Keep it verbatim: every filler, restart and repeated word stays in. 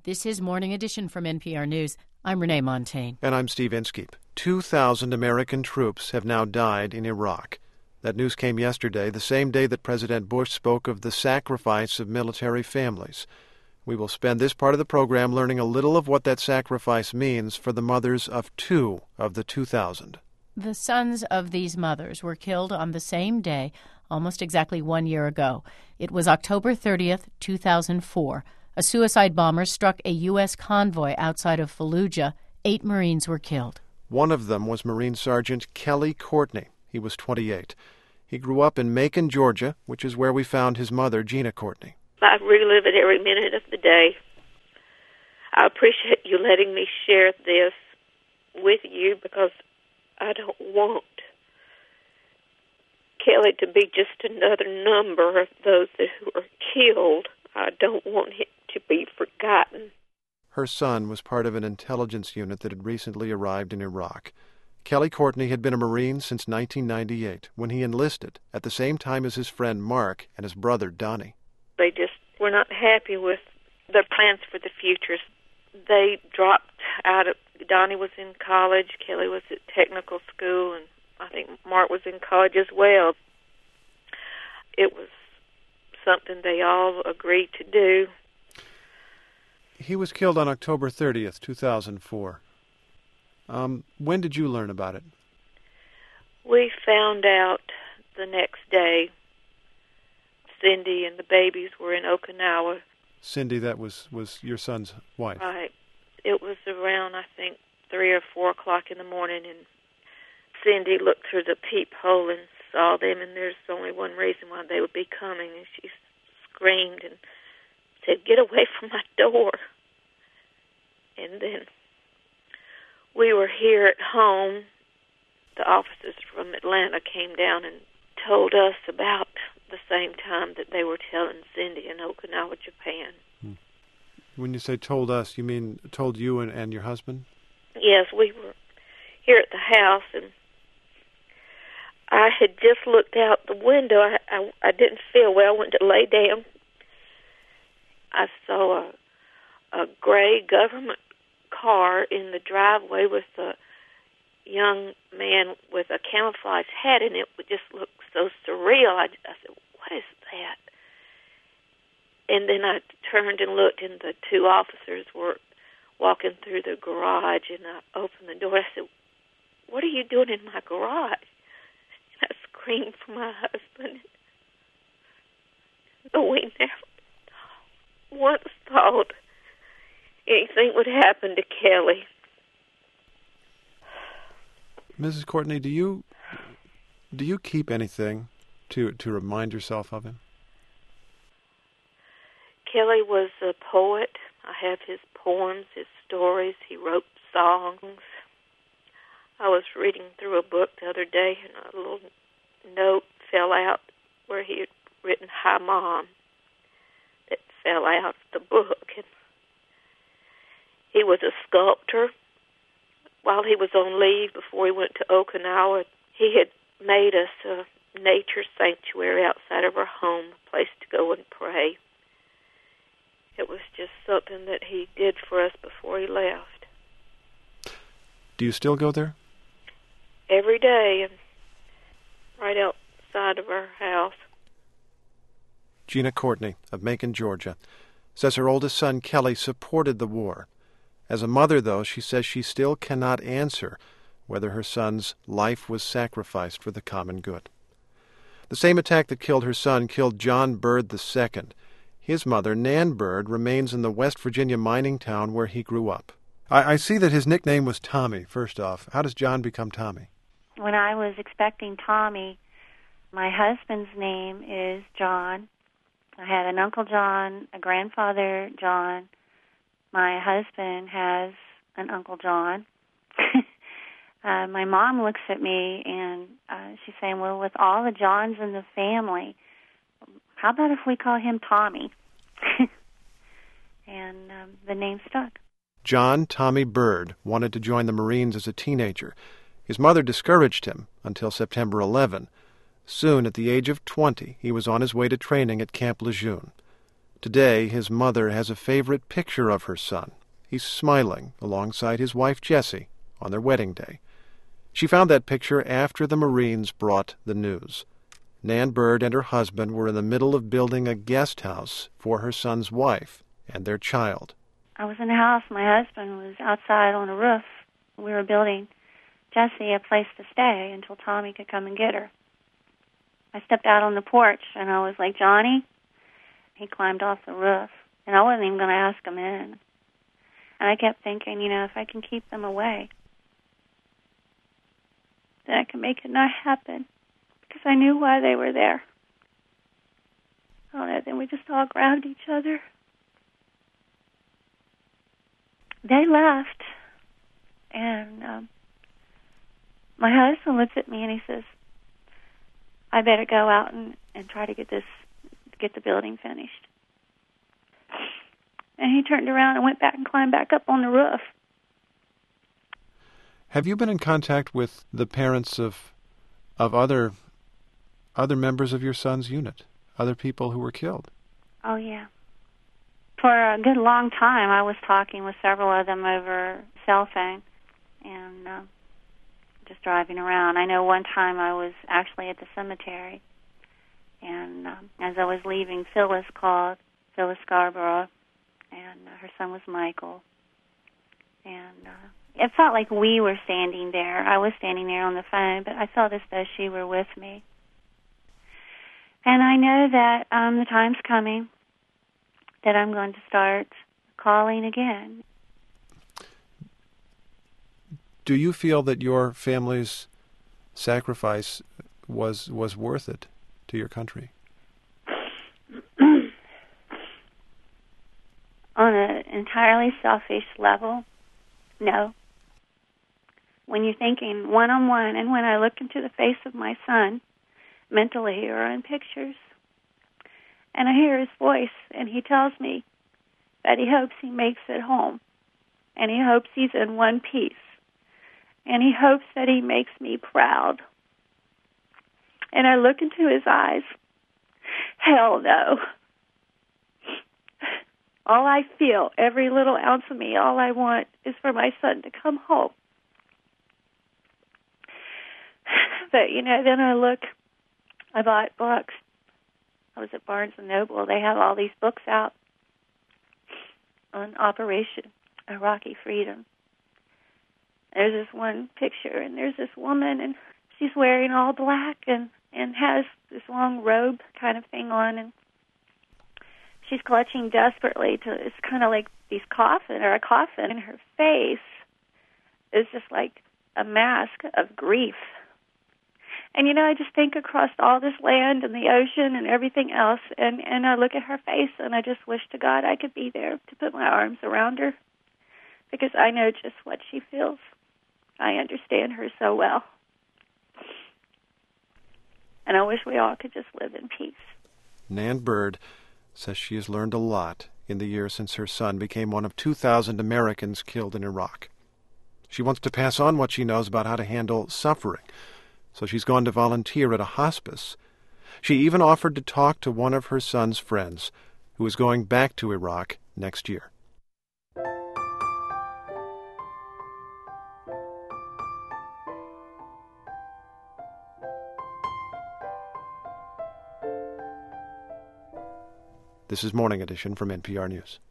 This is Morning Edition from N P R News. I'm Renee Montaigne. And I'm Steve Inskeep. two thousand American troops have now died in Iraq. That news came yesterday, the same day that President Bush spoke of the sacrifice of military families. We will spend this part of the program learning a little of what that sacrifice means for the mothers of two of the two thousand. The sons of these mothers were killed on the same day, almost exactly one year ago. It was October thirtieth, two thousand four. A suicide bomber struck a U S convoy outside of Fallujah. Eight Marines were killed. One of them was Marine Sergeant Kelly Courtney. He was twenty-eight. He grew up in Macon, Georgia, which is where we found his mother, Gina Courtney. I relive it every minute of the day. I appreciate you letting me share this with you because I don't want Kelly to be just another number of those who are killed. I don't want him to be forgotten. Her son was part of an intelligence unit that had recently arrived in Iraq. Kelly Courtney had been a Marine since nineteen ninety-eight, when he enlisted at the same time as his friend Mark and his brother Donnie. They just were not happy with their plans for the future. They dropped out of, Donnie was in college, Kelly was at technical school, and I think Mark was in college as well. It was something they all agreed to do. He was killed on October thirtieth, two thousand four. Um, when did you learn about it? We found out the next day. Cindy and the babies were in Okinawa. Cindy, that was, was your son's wife. Right. It was around, I think, three or four o'clock in the morning, and Cindy looked through the peephole and saw them, and there's only one reason why they would be coming, and she screamed and said, "Get away from my door." And then we were here at home. The officers from Atlanta came down and told us about the same time that they were telling Cindy in Okinawa, Japan. Hmm. When you say told us, you mean told you and, and your husband? Yes, we were here at the house, and I had just looked out the window. I, I, I didn't feel well. I went to lay down. I saw a, a gray government car in the driveway with a young man with a camouflage hat, and it just looked so surreal. I, I said, "What is that?" And then I turned and looked, and the two officers were walking through the garage, and I opened the door. I said, "What are you doing in my garage?" And I screamed for my husband. But we never once thought anything would happen to Kelly. Missus Courtney, do you do you keep anything to to remind yourself of him? Kelly was a poet. I have his poems, his stories. He wrote songs. I was reading through a book the other day, and a little note fell out where he had written "Hi, Mom." It fell out of the book. And he was a sculptor. While he was on leave before he went to Okinawa, he had made us a nature sanctuary outside of our home, a place to go and pray. It was just something that he did for us before he left. Do you still go there? Every day, and right outside of our house. Gina Courtney of Macon, Georgia, says her oldest son, Kelly, supported the war. As a mother, though, she says she still cannot answer whether her son's life was sacrificed for the common good. The same attack that killed her son killed John Byrd the Second. His mother, Nan Byrd, remains in the West Virginia mining town where he grew up. I, I see that his nickname was Tommy, first off. How does John become Tommy? When I was expecting Tommy, my husband's name is John. I had an Uncle John, a grandfather John. My husband has an Uncle John. uh, my mom looks at me and uh, she's saying, "Well, with all the Johns in the family, how about if we call him Tommy?" And um, the name stuck. John Tommy Byrd wanted to join the Marines as a teenager. His mother discouraged him until September eleventh. Soon, at the age of twenty, he was on his way to training at Camp Lejeune. Today, his mother has a favorite picture of her son. He's smiling alongside his wife Jessie on their wedding day. She found that picture after the Marines brought the news. Nan Bird and her husband were in the middle of building a guest house for her son's wife and their child. I was in the house. My husband was outside on the roof. We were building Jessie a place to stay until Tommy could come and get her. I stepped out on the porch, and I was like, Johnny? He climbed off the roof, and I wasn't even going to ask him in. And I kept thinking, you know, if I can keep them away, then I can make it not happen, because I knew why they were there. I don't know, then we just all grabbed each other. They left, and um, my husband looks at me and he says, I better go out and, and try to get this, get the building finished. And he turned around and went back and climbed back up on the roof. Have you been in contact with the parents of of other other members of your son's unit, other people who were killed? Oh, yeah. For a good long time, I was talking with several of them over cell phone and uh, just driving around. I know one time I was actually at the cemetery, and um, as I was leaving, Phyllis called, Phyllis Scarborough, and uh, her son was Michael. And uh, it felt like we were standing there. I was standing there on the phone, but I felt as though she were with me. And I know that um, the time's coming that I'm going to start calling again. Do you feel that your family's sacrifice was was worth it to your country? On an entirely selfish level, no. When you're thinking one-on-one, and when I look into the face of my son, mentally or in pictures, and I hear his voice, and he tells me that he hopes he makes it home, and he hopes he's in one piece, and he hopes that he makes me proud. And I look into his eyes. Hell no. All I feel, every little ounce of me, all I want is for my son to come home. But, you know, then I look, I bought books. I was at Barnes and Noble. They have all these books out on Operation Iraqi Freedom. There's this one picture, and there's this woman, and she's wearing all black and, and has this long robe kind of thing on, and she's clutching desperately to, it's kind of like these coffin, or a coffin, and her face is just like a mask of grief. And, you know, I just think across all this land and the ocean and everything else, and, and I look at her face, and I just wish to God I could be there to put my arms around her, because I know just what she feels. I understand her so well. And I wish we all could just live in peace. Nan Bird says she has learned a lot in the years since her son became one of two thousand Americans killed in Iraq. She wants to pass on what she knows about how to handle suffering, so she's gone to volunteer at a hospice. She even offered to talk to one of her son's friends, who is going back to Iraq next year. This is Morning Edition from N P R News.